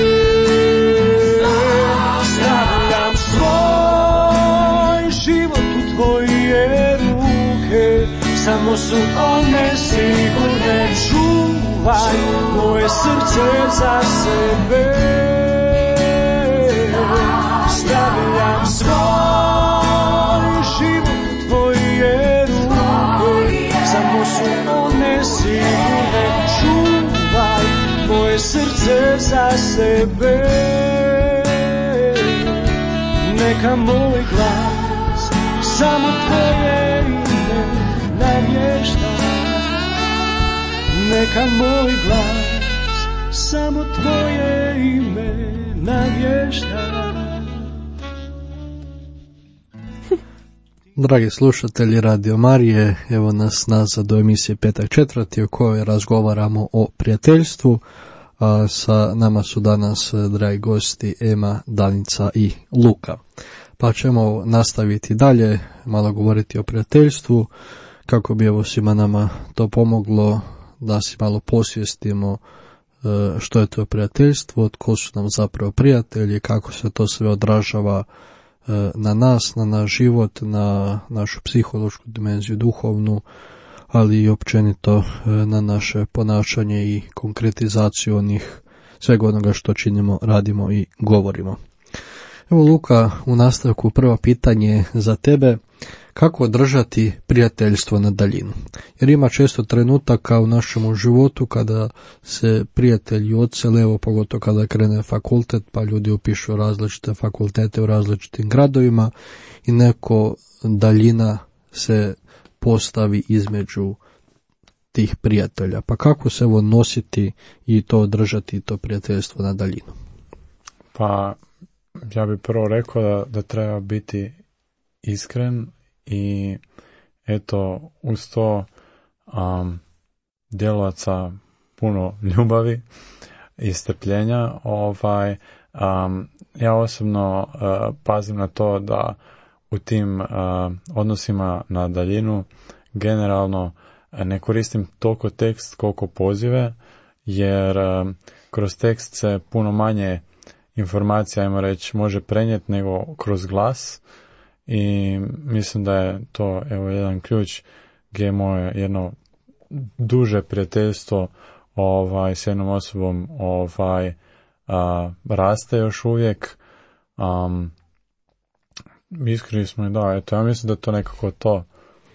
Stavljam svoj život u tvoje ruke, samo su one sigurne, čuvaj moje srce za sebe. Stavljam svoj život u tvoje ruke, samo su one sigurne, čuvaj moje srce za sebe. Neka moj glas samo tvoje ime navješta. Neka moj glas samo tvoje ime navješta. Dragi slušatelji Radio Marije, evo nas nazad do emisije Petak četvrti u kojoj razgovaramo o prijateljstvu. A sa nama su danas dragi gosti Ema, Danica i Luka. Pa ćemo nastaviti dalje, malo govoriti o prijateljstvu, kako bi evo svima nama to pomoglo da si malo posvijestimo što je to prijateljstvo, tko su nam zapravo prijatelji, kako se to sve odražava na nas, na naš život, na našu psihološku dimenziju, duhovnu, ali i općenito na naše ponašanje i konkretizaciju onih svega onoga što činimo, radimo i govorimo. Evo Luka, u nastavku prvo pitanje za tebe, kako održati prijateljstvo na daljinu? Jer ima često trenutaka u našem životu kada se prijatelji odsele, evo pogotovo kada krene fakultet, pa ljudi upišu različite fakultete u različitim gradovima i neko daljina se postavi između tih prijatelja. Pa kako se evo nositi i to održati, to prijateljstvo na daljinu? Pa ja bih prvo rekao da, da treba biti iskren i eto uz to um, djelovati sa puno ljubavi i strpljenja. Ovaj, um, ja osobno uh, pazim na to da u tim uh, odnosima na daljinu generalno ne koristim toliko tekst koliko pozive, jer uh, kroz tekst se puno manje informacija, ajmo reći, može prenijeti nego kroz glas. I mislim da je to evo jedan ključ gdje je moje jedno duže prijateljstvo ovaj, s jednom osobom ovaj, a, raste još uvijek. Um, iskreni smo i da, eto, ja mislim da to nekako to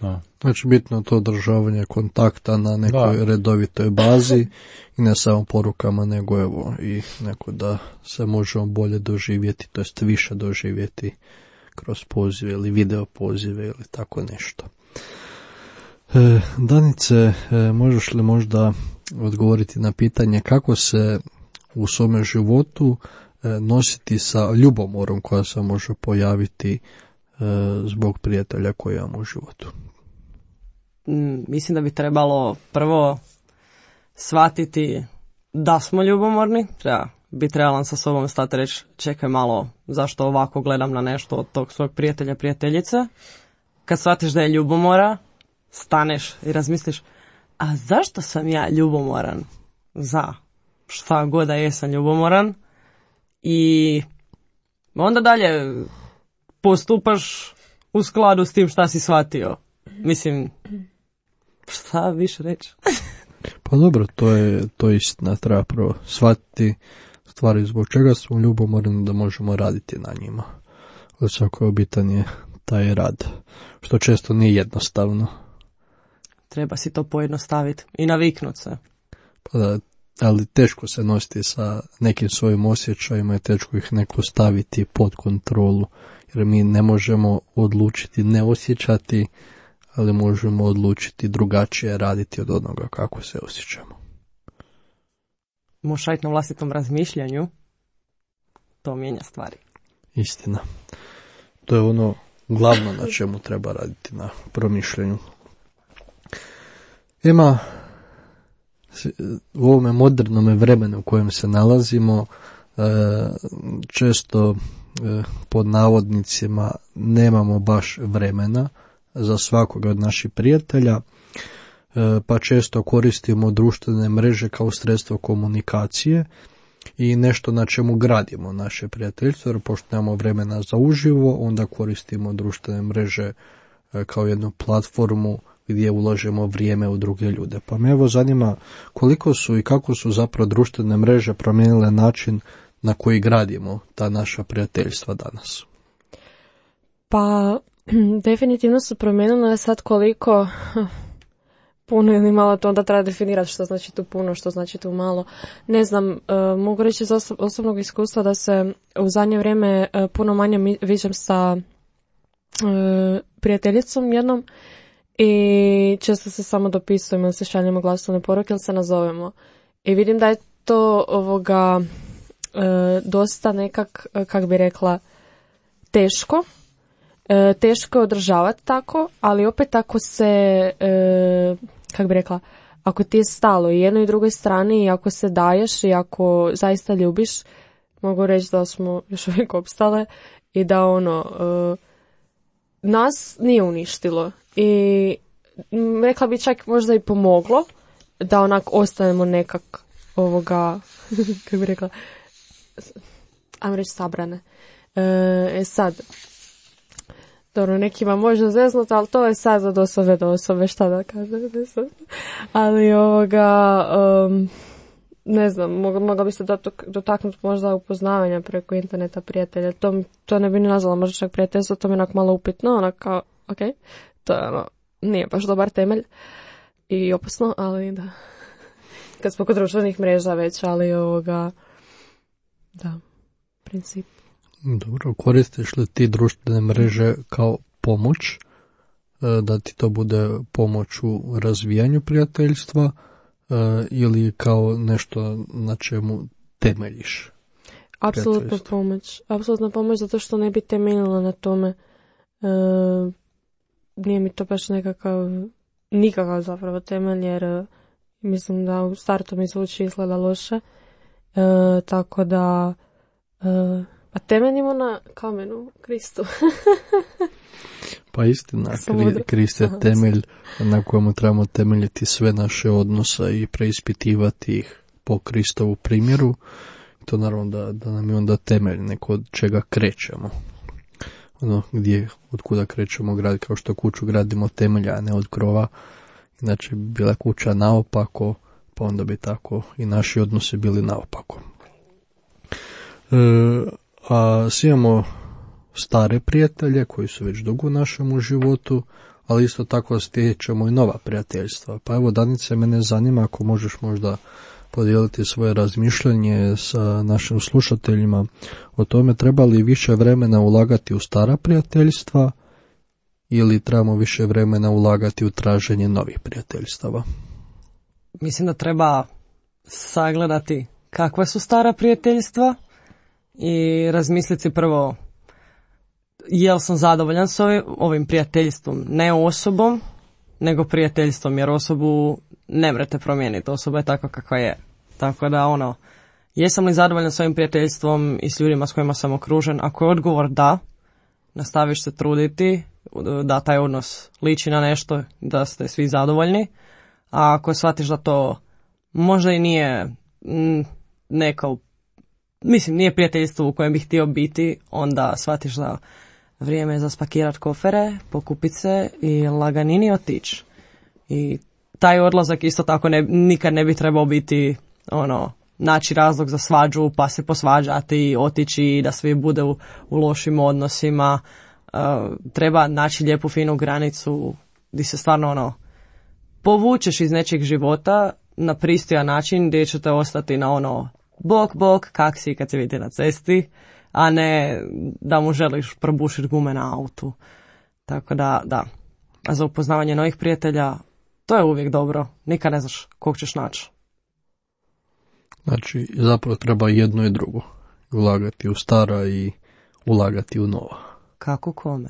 Da. Znači bitno je to održavanje kontakta na nekoj da. redovitoj bazi i ne samo porukama, nego evo i neko da se možemo bolje doživjeti, to jest više doživjeti kroz pozive ili video pozive ili tako nešto. E, Danice, e, možeš li možda odgovoriti na pitanje kako se u svome životu e, nositi sa ljubomorom koja se može pojaviti e, zbog prijatelja koji imamo u životu? Mm, mislim da bi trebalo prvo shvatiti da smo ljubomorni, treba biti realan sa sobom, stati reći čekaj malo, zašto ovako gledam na nešto od tog svog prijatelja, prijateljice. Kad shvatiš da je ljubomora, staneš i razmisliš, a zašto sam ja ljubomoran? Za šta god da jesam ljubomoran. I onda dalje postupaš u skladu s tim šta si shvatio. Mislim, šta više reći? Pa dobro, to je, to je istina, treba prvo shvatiti stvari zbog čega smo ljubomorni da možemo raditi na njima. Od svako bitan je taj rad, što često nije jednostavno. Treba si to pojednostaviti i naviknuti se. Pa da, ali teško se nositi sa nekim svojim osjećajima i teško ih neko staviti pod kontrolu, jer mi ne možemo odlučiti ne osjećati, ali možemo odlučiti drugačije raditi od onoga kako se osjećamo. Možeš raditi na vlastitom razmišljanju, to mijenja stvari. Istina. To je ono glavno na čemu treba raditi, na promišljanju. Ima u ovome modernom vremenu u kojem se nalazimo, često pod navodnicima nemamo baš vremena za svakoga od naših prijatelja, pa često koristimo društvene mreže kao sredstvo komunikacije i nešto na čemu gradimo naše prijateljstvo, jer pošto nemamo vremena za uživo, onda koristimo društvene mreže kao jednu platformu gdje ulažemo vrijeme u druge ljude. Pa me evo zanima koliko su i kako su zapravo društvene mreže promijenile način na koji gradimo ta naša prijateljstva danas. Pa definitivno su promijenile, sad koliko puno ili malo, to onda treba definirati što znači tu puno, što znači tu malo. Ne znam, uh, mogu reći iz oso- osobnog iskustva da se u zadnje vrijeme uh, puno manje mi- viđem sa uh, prijateljicom jednom i često se samo dopisujemo ili se šaljemo glasovne poruke ili se nazovemo. I vidim da je to ovoga uh, dosta nekak, uh, kak bi rekla, teško. E, teško je održavati tako, ali opet ako se, e, kako bi rekla, ako ti je stalo i jednoj i drugoj strani i ako se daješ i ako zaista ljubiš, mogu reći da smo još uvijek opstale i da ono, e, nas nije uništilo i rekla bi čak možda i pomoglo da onak ostanemo nekak ovoga, kako bi rekla, ajmo reći sabrane. E, sad, dobro, nekima može zeznuti, ali to je sad od osobe do osobe, šta da kažem. Ali ovoga, um, ne znam, mogla bi se dotaknuti možda upoznavanja preko interneta prijatelja. To, to ne bi ni nazvala možda čak prijateljstvo, to mi je onak malo upitno, onak kao, ok, to je ono, nije baš dobar temelj i opasno, ali da. Kad smo kod društvenih mreža već, ali ovoga, da, princip. Dobro, koristiš li ti društvene mreže kao pomoć, da ti to bude pomoć u razvijanju prijateljstva ili kao nešto na čemu temeljiš? Apsolutno pomoć. Apsolutno pomoć zato što ne bi temeljila na tome. E, nije mi to baš nekakav, nikakav zapravo temelj, jer mislim da u startu mi zvuči izgleda loše. E, tako da e, pa temeljimo na kamenu, Kristu. Pa istina, kri, Krist je temelj na kojemu trebamo temeljiti sve naše odnose i preispitivati ih po Kristovu primjeru. To naravno da, da nam je onda temelj neko od čega krećemo. Ono gdje, od kuda krećemo grad, kao što kuću gradimo temelja, a ne od krova. Inače bi bila kuća naopako, pa onda bi tako i naši odnosi bili naopako. E, a svi imamo stare prijatelje koji su već dugo u našem životu, ali isto tako stječemo i nova prijateljstva. Pa evo, Danice, mene zanima ako možeš možda podijeliti svoje razmišljanje sa našim slušateljima o tome treba li više vremena ulagati u stara prijateljstva ili trebamo više vremena ulagati u traženje novih prijateljstava? Mislim da treba sagledati kakva su stara prijateljstva i razmisliti prvo jel sam zadovoljan s ovim, ovim prijateljstvom, ne osobom, nego prijateljstvom, jer osobu ne mrete promijeniti, osoba je takva kakva je. Tako da ono, jesam li zadovoljan s ovim prijateljstvom i s ljudima s kojima sam okružen? Ako je odgovor da, nastaviš se truditi da taj odnos liči na nešto, da ste svi zadovoljni, a ako shvatiš da to možda i nije m, neko, mislim nije prijateljstvo u kojem bih htio biti, onda shvatiš da vrijeme je za spakirat kofere, pokupit se i laganini otići. I taj odlazak isto tako ne, nikad ne bi trebao biti ono, naći razlog za svađu, pa se posvađati, otići i da svi bude u, u lošim odnosima. Uh, treba naći lijepu finu granicu gdje se stvarno ono, povučeš iz nečeg života na pristojan način gdje ćete ostati na ono bok, bok, kak si kad se vidite na cesti, a ne da mu želiš probušiti gume na autu. Tako da, da. A za upoznavanje novih prijatelja, to je uvijek dobro. Nikad ne znaš kog ćeš naći. Znači, zapravo treba jedno i drugo. Ulagati u stara i ulagati u nova. Kako kome?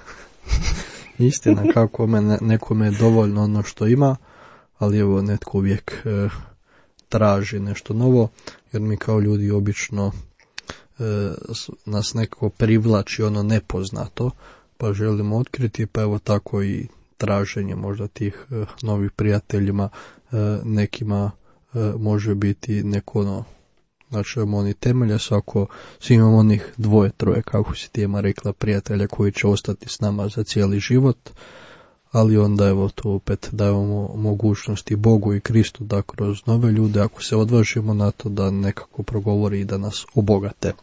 Istina, kako kome, nekome je dovoljno ono što ima, ali evo netko uvijek e, traži nešto novo, jer mi kao ljudi obično e, nas nekako privlači ono nepoznato, pa želimo otkriti, pa evo tako i traženje možda tih e, novih prijateljima, e, nekima e, može biti neko ono, znači oni temelje su ako svi imamo onih dvoje, troje, kako si ti ima rekla, prijatelja koji će ostati s nama za cijeli život, ali onda evo to opet dajemo mogućnosti Bogu i Kristu da kroz nove ljude, ako se odvažimo na to, da nekako progovori i da nas obogate. E,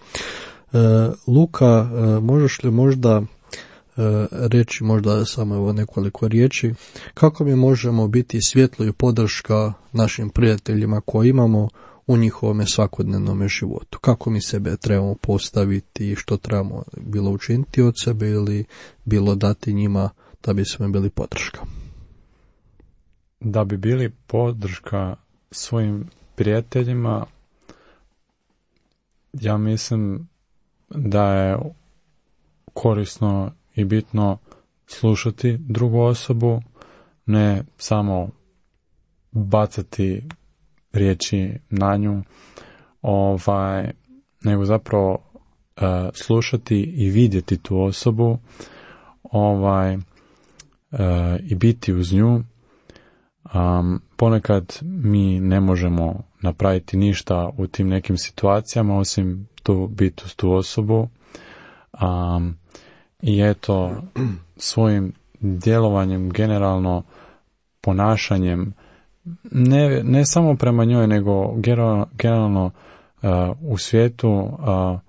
Luka, e, možeš li možda e, reći možda samo evo nekoliko riječi, kako mi možemo biti svjetlo i podrška našim prijateljima koji imamo u njihovome svakodnevnom životu? Kako mi sebe trebamo postaviti i što trebamo bilo učiniti od sebe ili bilo dati njima da bismo bili podrška? Da bi bili podrška svojim prijateljima, ja mislim da je korisno i bitno slušati drugu osobu, ne samo bacati riječi na nju, ovaj, nego zapravo uh, slušati i vidjeti tu osobu, ovaj, uh, i biti uz nju. Um, ponekad mi ne možemo napraviti ništa u tim nekim situacijama osim tu biti uz tu osobu. Um, I eto, svojim djelovanjem, generalno ponašanjem, ne, ne samo prema njoj, nego generalno uh, u svijetu uh,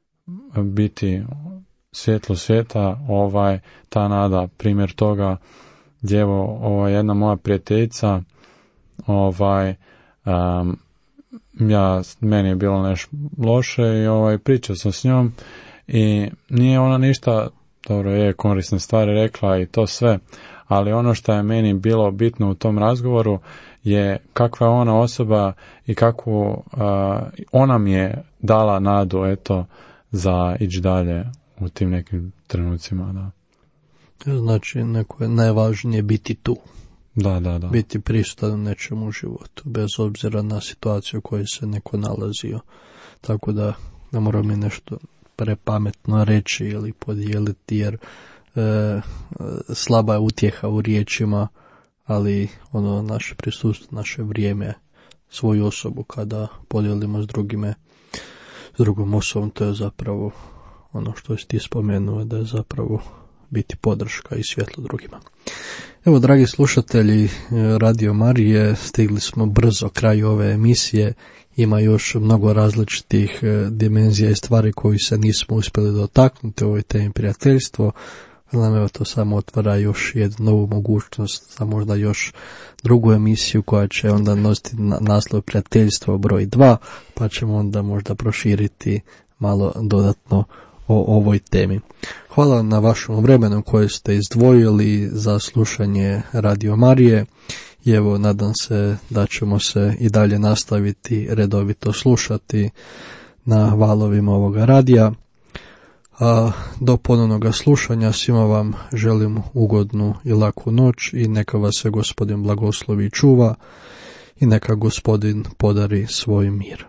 biti svjetlo svijeta, ovaj, ta nada, primjer toga, gdje evo, ovaj, jedna moja prijateljica, ovaj, um, ja, meni je bilo nešto loše i ovaj, pričao sam s njom i nije ona ništa, dobro je, korisne stvari rekla i to sve, ali ono što je meni bilo bitno u tom razgovoru je kakva je ona osoba i kakvu uh, ona mi je dala nadu, eto, za ići dalje u tim nekim trenucima, da. Znači, neko je najvažnije biti tu. Da, da, da. Biti prisutan u nečemu u životu, bez obzira na situaciju u kojoj se neko nalazio. Tako da ne moram mi nešto prepametno reći ili podijeliti, jer e, slaba je utjeha u riječima, ali ono naše prisustvo, naše vrijeme, svoju osobu kada podijelimo s drugime, s drugom osobom, to je zapravo ono što si ti spomenuo, da je zapravo biti podrška i svjetlo drugima. Evo, dragi slušatelji Radio Marije, stigli smo brzo kraju ove emisije. Ima još mnogo različitih dimenzija i stvari koji se nismo uspjeli dotaknuti u ovoj temi prijateljstvo. nam evo to samo otvara još jednu novu mogućnost za možda još drugu emisiju koja će onda nositi naslov Prijateljstvo broj dva, pa ćemo onda možda proširiti malo dodatno o ovoj temi. Hvala na vašem vremenu koje ste izdvojili za slušanje Radio Marije i evo nadam se da ćemo se i dalje nastaviti redovito slušati na valovima ovoga radija. A do ponovnog slušanja svima vam želim ugodnu i laku noć i neka vas se Gospodin blagoslovi i čuva i neka Gospodin podari svoj mir.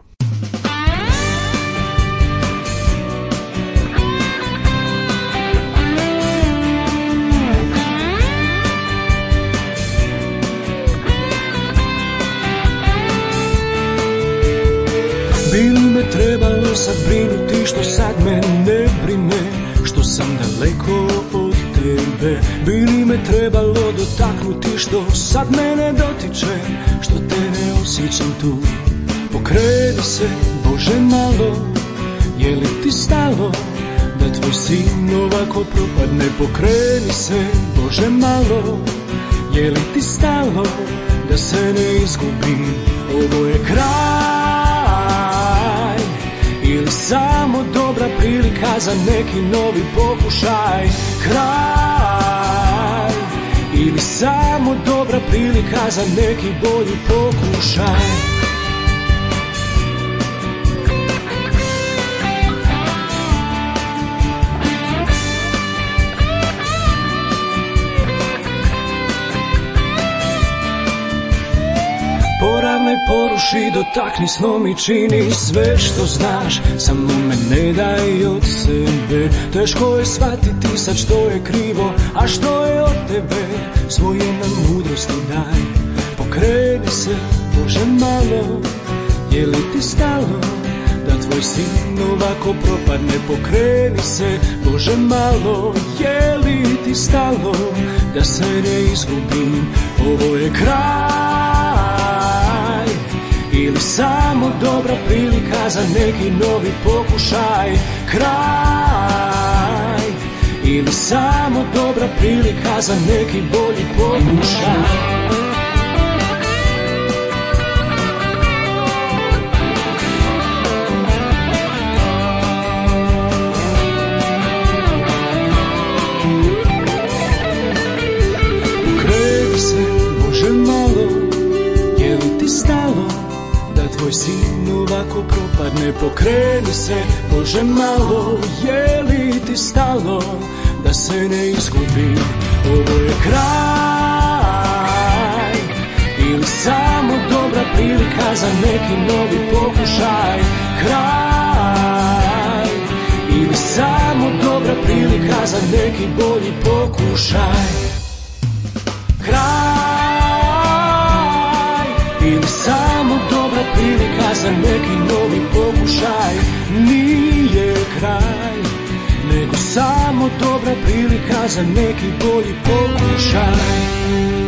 Bi li me trebalo sad brinuti što sad me ne brine, što sam daleko od tebe? Bi li me trebalo dotaknuti što sad mene dotiče, što te ne osjećam tu? Pokreni se, Bože malo, je li ti stalo da tvoj sin ovako propadne? Pokreni se, Bože malo, je li ti stalo da se ne izgubim? Ovo je kraj ili samo dobra prilika za neki novi pokušaj? Kraj ili samo dobra prilika za neki bolji pokušaj? Poravnaj, poruši, dotakni snom i čini sve što znaš, samo me ne daj od sebe. Teško je shvatiti sad što je krivo, a što je od tebe. Svoje nam mudrosti daj. Pokreni se, Bože malo, je li ti stalo da tvoj sin ovako propadne? Pokreni se, Bože malo, je li ti stalo da se ne izgubim? Ovo je kraj ili samo dobra prilika za neki novi pokušaj? Kraj ili samo dobra prilika za neki bolji pokušaj? Pokreni se, Bože malo, je li ti stalo da tvoj sin ovako propadne? Pokreni se, Bože malo, je li ti stalo da se ne izgubim? Ovo je kraj ili samo dobra prilika za neki novi pokušaj? Kraj ili samo dobra prilika za neki bolji pokušaj? Kraj ili samo dobra prilika za neki novi pokušaj? Nije kraj, nego samo dobra prilika za neki bolji pokušaj.